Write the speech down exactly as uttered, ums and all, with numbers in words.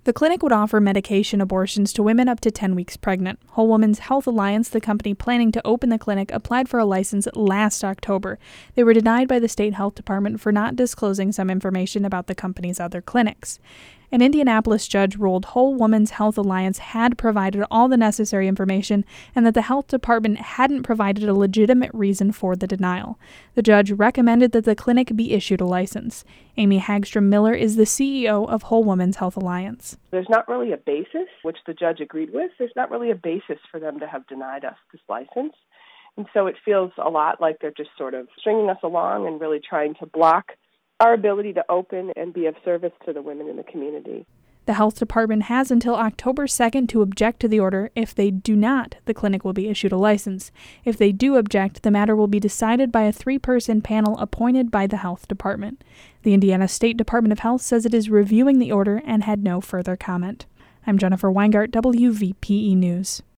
The clinic would offer medication abortions to women up to ten weeks pregnant. Whole Woman's Health Alliance, the company planning to open the clinic, applied for a license last October. They were denied by the state health department for not disclosing some information about the company's other clinics. An Indianapolis judge ruled Whole Woman's Health Alliance had provided all the necessary information and that the health department hadn't provided a legitimate reason for the denial. The judge recommended that the clinic be issued a license. Amy Hagstrom Miller is the C E O of Whole Woman's Health Alliance. There's not really a basis, which the judge agreed with. There's not really a basis for them to have denied us this license. And so it feels a lot like they're just sort of stringing us along and really trying to block our ability to open and be of service to the women in the community. The health department has until October second to object to the order. If they do not, the clinic will be issued a license. If they do object, the matter will be decided by a three-person panel appointed by the health department. The Indiana State Department of Health says it is reviewing the order and had no further comment. I'm Jennifer Weingart, W V P E News.